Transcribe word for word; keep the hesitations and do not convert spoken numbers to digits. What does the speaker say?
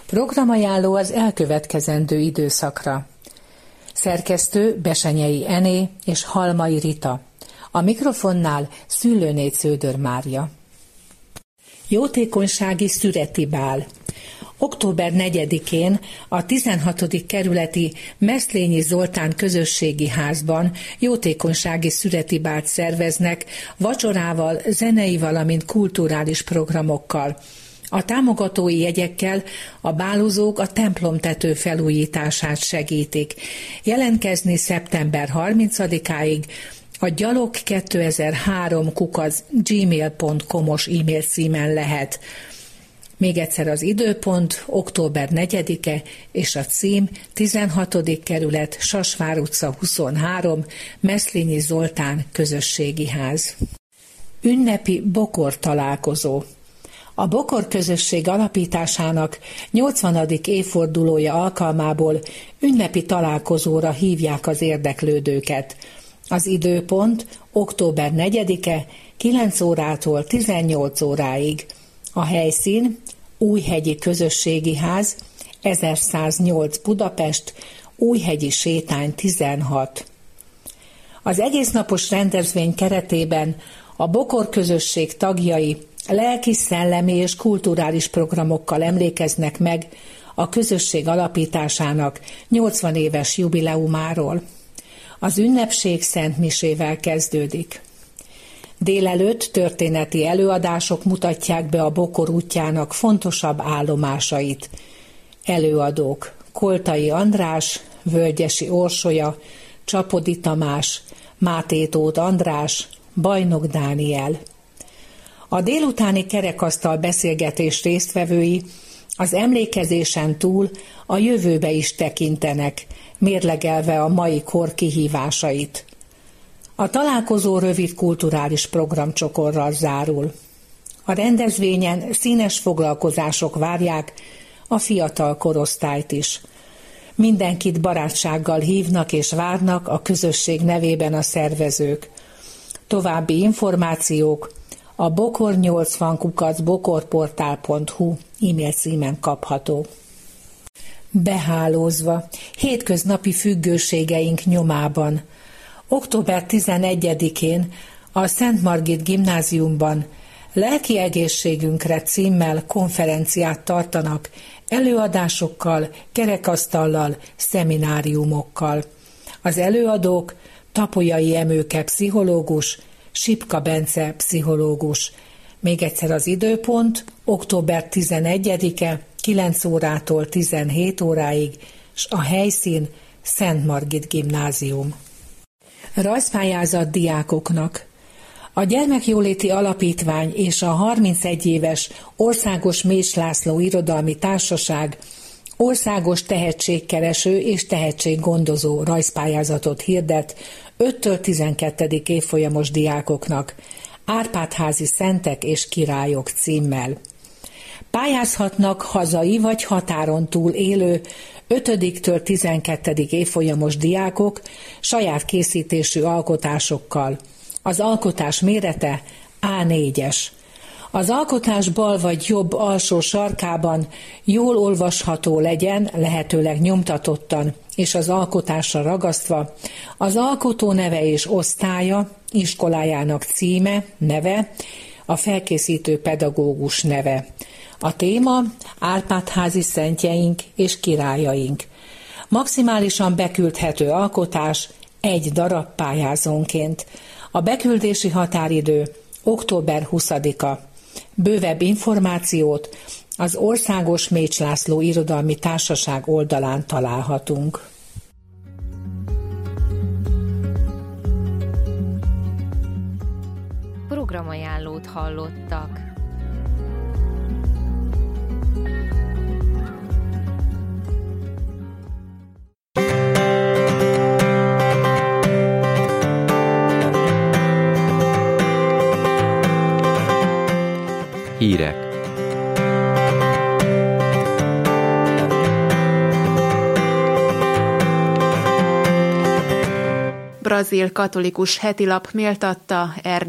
Programajánló az elkövetkezendő időszakra. Szerkesztő Besenyei Ené és Halmai Rita. A mikrofonnál Szüllőné Cződör Mária. Jótékonysági szüreti bál. október negyedikén a tizenhatodik kerületi Meszlényi Zoltán közösségi házban jótékonysági szüreti bált szerveznek vacsorával, zenei, valamint kulturális programokkal. A támogatói jegyekkel a bálozók a templomtető felújítását segítik. Jelentkezni szeptember harmincadikáig a gyalog kétezer-három kukac gmail pont com-os e-mail címen lehet. Még egyszer az időpont, október negyedike, és a cím tizenhatodik kerület, Sasvár utca huszonhárom, Meszlényi Zoltán közösségi ház. Ünnepi bokor találkozó. A Bokor közösség alapításának nyolcvanadik évfordulója alkalmából ünnepi találkozóra hívják az érdeklődőket. Az időpont október negyedike, kilenc órától tizennyolc óráig. A helyszín Újhegyi Közösségi Ház, ezerszáznyolc Budapest, Újhegyi Sétány tizenhat. Az egésznapos rendezvény keretében a Bokor közösség tagjai lelki, szellemi és kulturális programokkal emlékeznek meg a közösség alapításának nyolcvan éves jubileumáról. Az ünnepség szentmisével kezdődik. Délelőtt történeti előadások mutatják be a Bokor útjának fontosabb állomásait. Előadók: Koltai András, Völgyesi Orsolya, Csapodi Tamás, Máté Tóth András, Bajnok Dániel. A délutáni kerekasztal beszélgetés résztvevői az emlékezésen túl a jövőbe is tekintenek, mérlegelve a mai kor kihívásait. A találkozó rövid kulturális programcsokorral zárul. A rendezvényen színes foglalkozások várják a fiatal korosztályt is. Mindenkit barátsággal hívnak és várnak a közösség nevében a szervezők. További információk a bokor nyolcvan kukac bokorportál pont hu e-mail címen kapható. Behálózva, hétköznapi függőségeink nyomában. október tizenegyedikén a Szent Margit Gimnáziumban Lelki egészségünkre címmel konferenciát tartanak előadásokkal, kerekasztallal, szemináriumokkal. Az előadók Tapolyai Emőke pszichológus, Sipka Bence pszichológus. Még egyszer az időpont, október tizenegyedike, kilenc órától tizenhét óráig, s a helyszín Szent Margit Gimnázium. Rajzpályázat diákoknak. A Gyermekjóléti Alapítvány és a harmincegy éves Országos Mécs László Irodalmi Társaság országos tehetségkereső és tehetséggondozó rajzpályázatot hirdet öttől tizenkettedik évfolyamos diákoknak, Árpád-házi Szentek és Királyok címmel. Pályázhatnak hazai vagy határon túl élő ötödiktől tizenkettedik évfolyamos diákok saját készítésű alkotásokkal. Az alkotás mérete á négyes. Az alkotás bal vagy jobb alsó sarkában jól olvasható legyen, lehetőleg nyomtatottan, és az alkotásra ragasztva az alkotó neve és osztálya, iskolájának címe, neve, a felkészítő pedagógus neve. A téma Árpád-házi szentjeink és királyaink. Maximálisan beküldhető alkotás egy darab pályázónként. A beküldési határidő október huszadika. Bővebb információt az Országos Mécs László Irodalmi Társaság oldalán találhatunk. Programajánlót hallottak. Hírek. Brazil katolikus hetilap méltatta Erdély